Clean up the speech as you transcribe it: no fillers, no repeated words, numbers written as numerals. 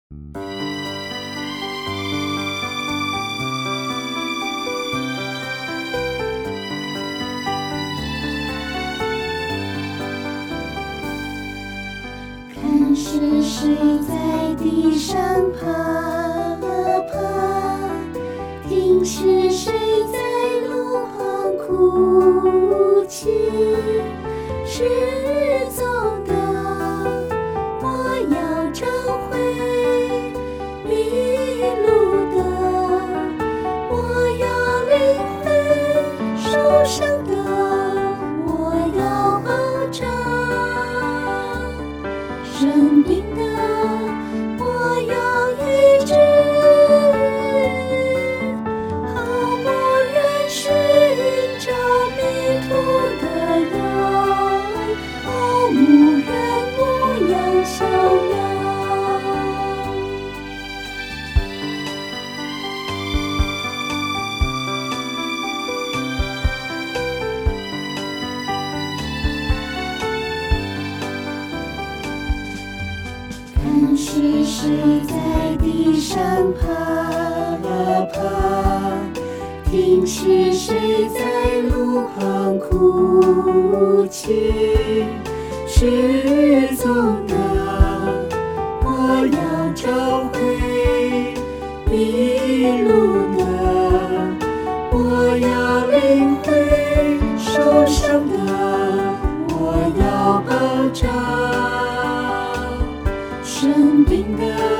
看是谁在地上爬啊爬，听是谁在路旁哭泣。失踪的我要找回，迷路的我要领会，受伤的我要保障，生病的我要医治，好牧人寻找迷途的羊，好牧人牧养小羊。看是谁在地上爬啊爬，听是谁在路旁哭泣。失踪的我要找回，迷路的我要领会，受伤的我要保障，生病的